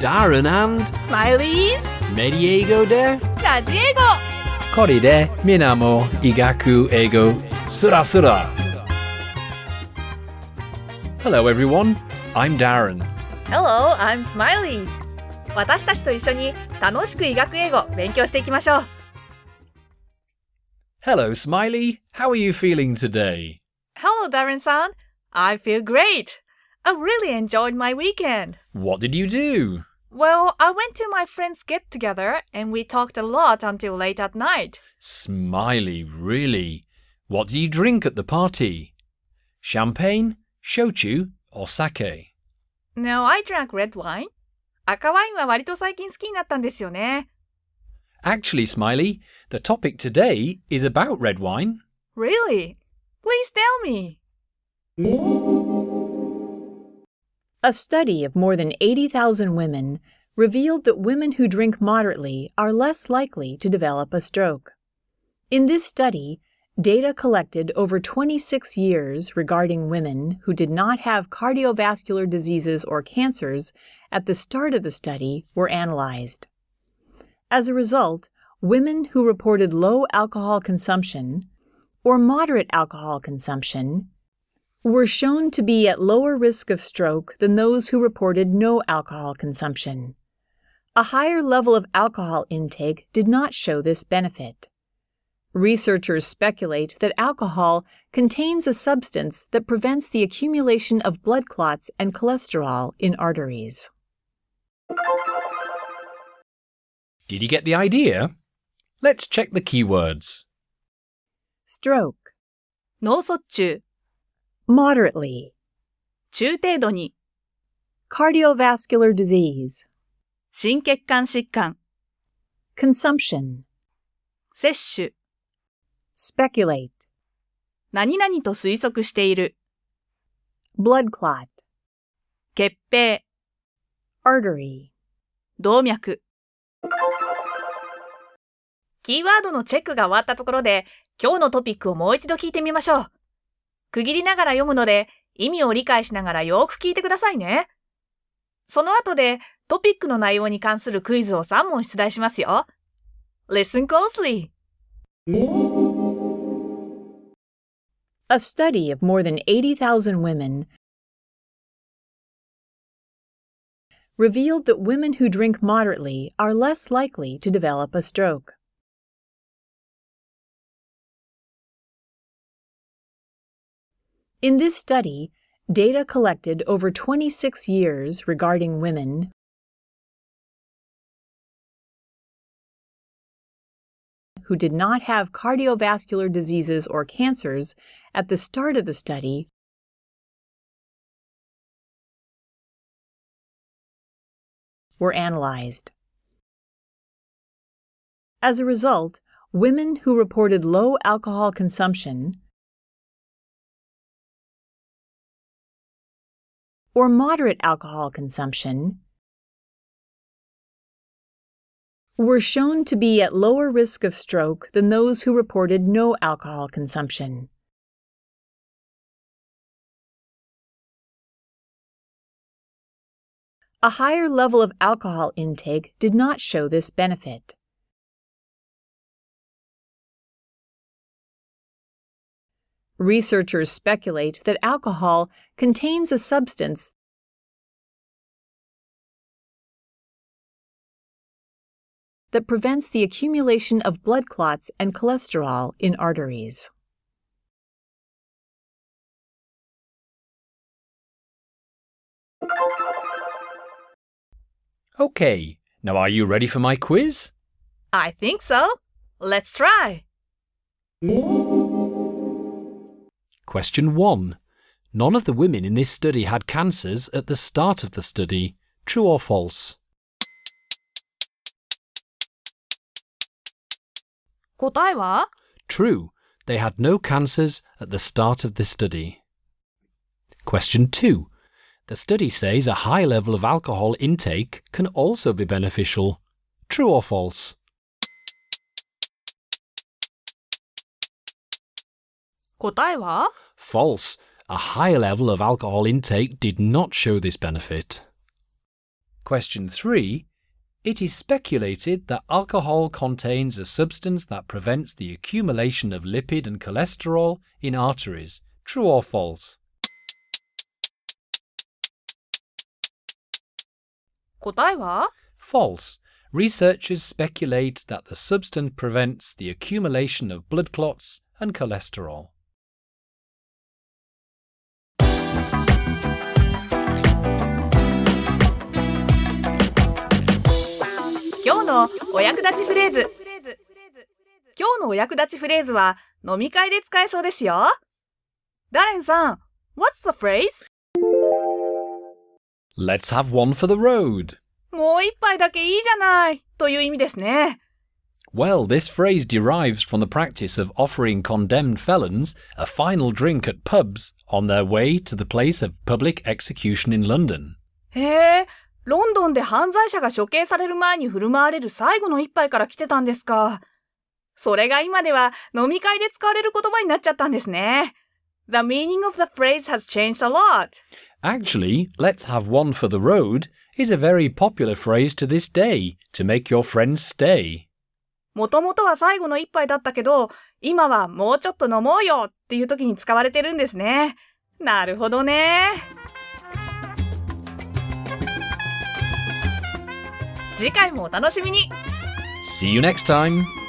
Darren and Smileys メリ英語でラジエゴこれでみんなも医学英語スラスラ Hello everyone, I'm Darren. Hello, I'm Smiley 私たちと一緒に楽しく医学英語勉強していきましょう Hello Smiley, how are you feeling today? Hello, Darren-san. I feel great. I really enjoyed my weekend. What did you do? Well, I went to my friend's get-together and we talked a lot until late at night. Smiley, really? What did you drink at the party? Champagne, shochu, or sake? No, I drank red wine. 赤ワインは割と最近好きになったんですよね。 Actually, Smiley, the topic today is about red wine. Really? Please tell me. A study of more than 80,000 women revealed that women who drink moderately are less likely to develop a stroke. In this study, data collected over 26 years regarding women who did not have cardiovascular diseases or cancers at the start of the study were analyzed. As a result, women who reported low alcohol consumption or moderate alcohol consumption were shown to be at lower risk of stroke than those who reported no alcohol consumption. A higher level of alcohol intake did not show this benefit. Researchers speculate that alcohol contains a substance that prevents the accumulation of blood clots and cholesterol in arteries. Did you get the idea? Let's check the keywords. Stroke, 脳卒中 moderately, 中程度に cardiovascular disease, 心血管疾患 consumption, 摂取 speculate, 何々と推測している blood clot, 血閉 artery. 動脈キーワードのチェックが終わったところで今日のトピックをもう一度聞いてみましょう。区切りながら読むので意味を理解しながらよーく聞いてくださいね。その後でトピックの内容に関するクイズを3問出題しますよ。Listen closely. A study of more than 80,000 women revealed that women who drink moderately are less likely to develop a stroke. In this study, data collected over 26 years regarding women who did not have cardiovascular diseases or cancers at the start of the study were analyzed. As a result, women who reported low alcohol consumption or moderate alcohol consumption were shown to be at lower risk of stroke than those who reported no alcohol consumption. A higher level of alcohol intake did not show this benefit. Researchers speculate that alcohol contains a substance that prevents the accumulation of blood clots and cholesterol in arteries. Okay, now are you ready for my quiz? I think so. Let's try. Question 1. None of the women in this study had cancers at the start of the study. True or false? 答えは True. They had no cancers at the start of the study. Question 2. The study says a high level of alcohol intake can also be beneficial. True or false? 答えは False. A high level of alcohol intake did not show this benefit. Question 3. It is speculated that alcohol contains a substance that prevents the accumulation of lipid and cholesterol in arteries. True or false? 答えは False. Researchers speculate that the substance prevents the accumulation of blood clots and cholesterol. 今日のお役立ちフレーズ。今日のお役立ちフレーズは飲み会で使えそうですよ。ダレンさん、What's the phrase? Let's have one for the road. もう一杯だけいいじゃないという意味ですね。 Well, this phrase derives from the practice of offering condemned felons a final drink at pubs on their way to the place of public execution in London. へえ、ロンドンで犯罪者が処刑される前に振る舞われる最後の一杯から来てたんですか。それが今では飲み会で使われる言葉になっちゃったんですね。The meaning of the phrase has changed a lot. Actually, let's have one for the road is a very popular phrase to this day to make your friends stay. もともとは最後の一杯だったけど、今はもうちょっと飲もうよっていう時に使われてるんですね。なるほどね。次回もお楽しみに。 See you next time!